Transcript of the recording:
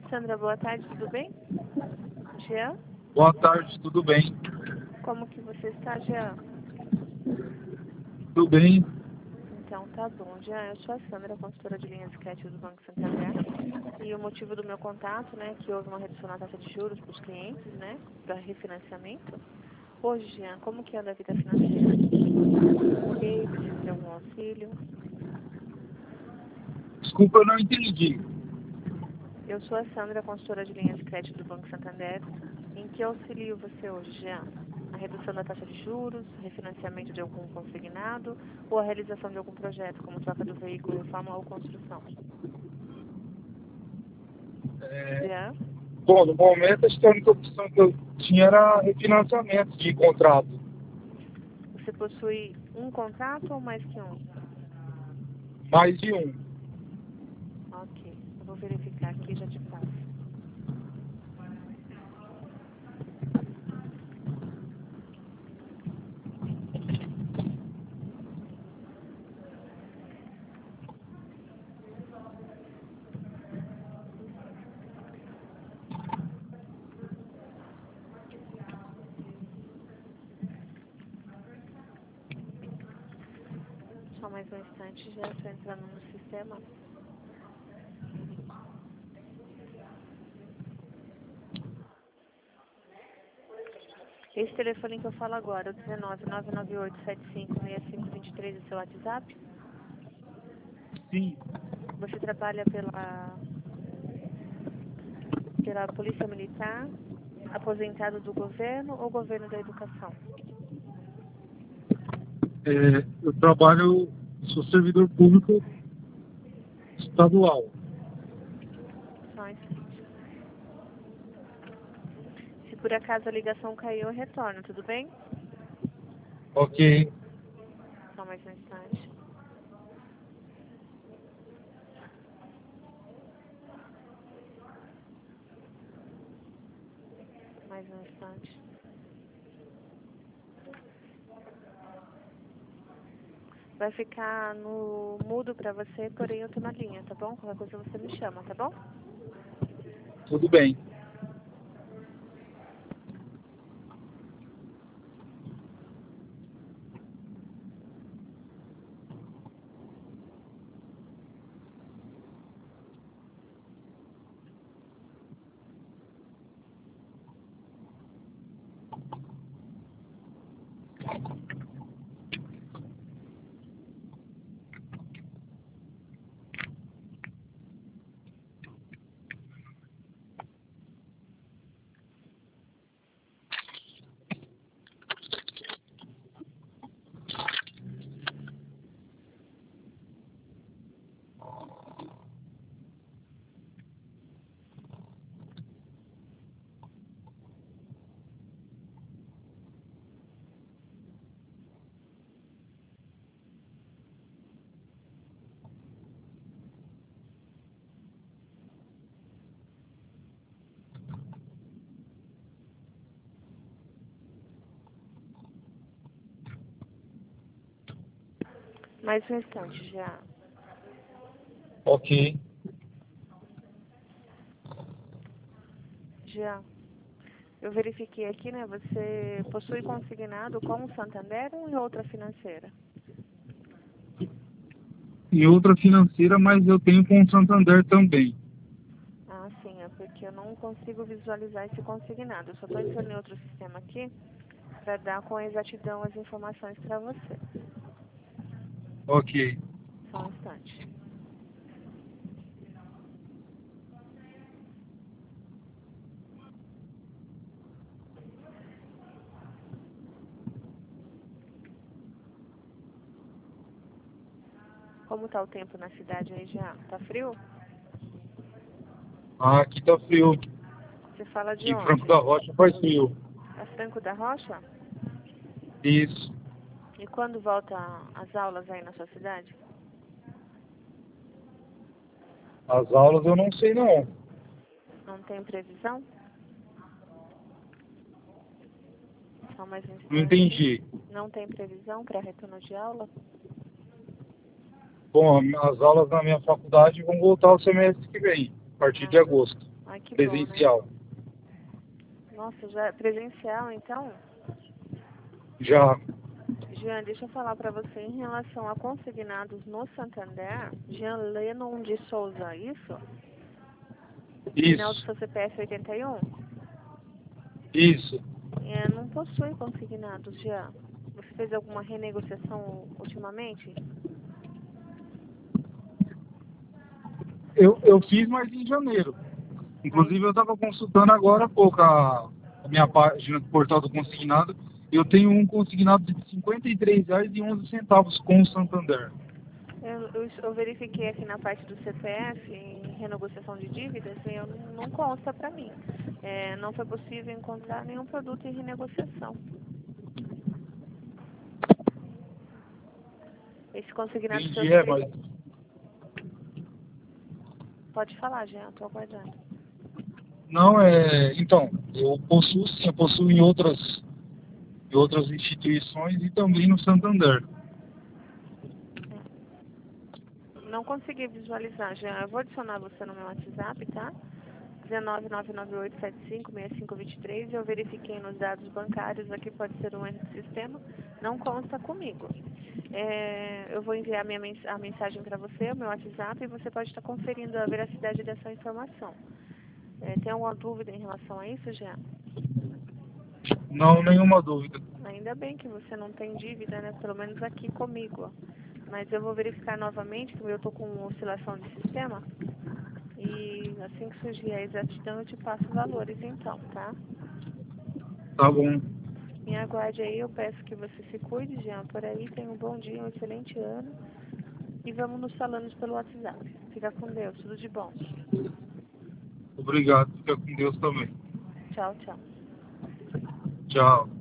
Sandra, boa tarde, tudo bem? Jean? Boa tarde, tudo bem? Como que você está, Jean? Tudo bem? Então tá bom, Jean, eu sou a Sandra, consultora de linhas de crédito do Banco Santander. E o motivo do meu contato, né, que houve uma redução na taxa de juros para os clientes, né, para refinanciamento. Hoje, Jean, como que anda a vida financeira? Ok, precisa de algum auxílio? Desculpa, eu não entendi. Eu sou a Sandra, consultora de linhas de crédito do Banco Santander. Em que auxilio você hoje, Jean? A redução da taxa de juros, refinanciamento de algum consignado ou a realização de algum projeto, como troca do veículo, reforma ou construção? Jean? Bom, no momento, acho que a única opção que eu tinha era refinanciamento de contrato. Você possui um contrato ou mais que um? Mais de um. Ok, eu vou verificar aqui e já te passo. Só mais um instante, já estou entrando no sistema. Esse telefone que eu falo agora, o 19 998 75 65 23, é seu WhatsApp? Sim. Você trabalha pela Polícia Militar, aposentado do governo ou governo da educação? Eu trabalho, sou servidor público estadual. Só um instante. Se por acaso a ligação caiu, eu retorno, tudo bem? Ok. Só mais um instante. Mais um instante. Vai ficar no mudo pra você, porém eu tô na linha, tá bom? Qualquer coisa você me chama, tá bom? Tudo bem. Mais um instante, já. Ok. Já. Eu verifiquei aqui, né? Você possui consignado com o Santander ou em outra financeira? E outra financeira, mas eu tenho com o Santander também. Ah, sim, é porque eu não consigo visualizar esse consignado. Eu só estou entrando em outro sistema aqui para dar com exatidão as informações para você. Ok. Só um instante. Como tá o tempo na cidade aí já? Tá frio? Ah, aqui tá frio. Você fala de De Franco onde? da Rocha faz frio. É Franco da Rocha? Isso. E quando volta as aulas aí na sua cidade? As aulas eu não sei não. Não tem previsão? Só mais um Não instante. entendi. Não tem previsão para retorno de aula? Bom, as aulas na minha faculdade vão voltar o semestre que vem, a partir de Ah, agosto. que bom, né? presencial. Nossa, já é presencial, então? Já. Jean, deixa eu falar para você em relação a consignados no Santander. Jean Lennon de Souza, isso? Final do Isso. seu CPF 81? Isso. Não possui consignados, Jean. Você fez alguma renegociação ultimamente? Eu fiz, mas em janeiro. Inclusive, eu estava consultando agora há pouco a minha página do portal do consignado. Eu tenho um consignado de R$ 53,11 com o Santander. Eu verifiquei aqui na parte do CPF, em renegociação de dívidas, e não consta para mim. Não foi possível encontrar nenhum produto em renegociação. Esse consignado seu Entendi, mas... Pode falar, Jean, estou aguardando. Não, então, eu possuo em outras instituições e também no Santander. Não consegui visualizar, Jean. Eu vou adicionar você no meu WhatsApp, tá? 19998756523. Eu verifiquei nos dados bancários, aqui pode ser um erro do sistema, não consta comigo. Eu vou enviar a mensagem para você, o meu WhatsApp, e você pode estar conferindo a veracidade dessa informação. Tem alguma dúvida em relação a isso, Jean? Não, nenhuma dúvida. Ainda bem que você não tem dívida, né? Pelo menos aqui comigo, ó. Mas eu vou verificar novamente, porque eu estou com oscilação de sistema. E assim que surgir a exatidão, eu te passo valores então, tá? Tá bom. Me aguarde aí, eu peço que você se cuide, Jean, por aí. Tenha um bom dia, um excelente ano. E vamos nos falando pelo WhatsApp. Fica com Deus, tudo de bom. Obrigado. Fica com Deus também. Tchau, tchau. Tchau.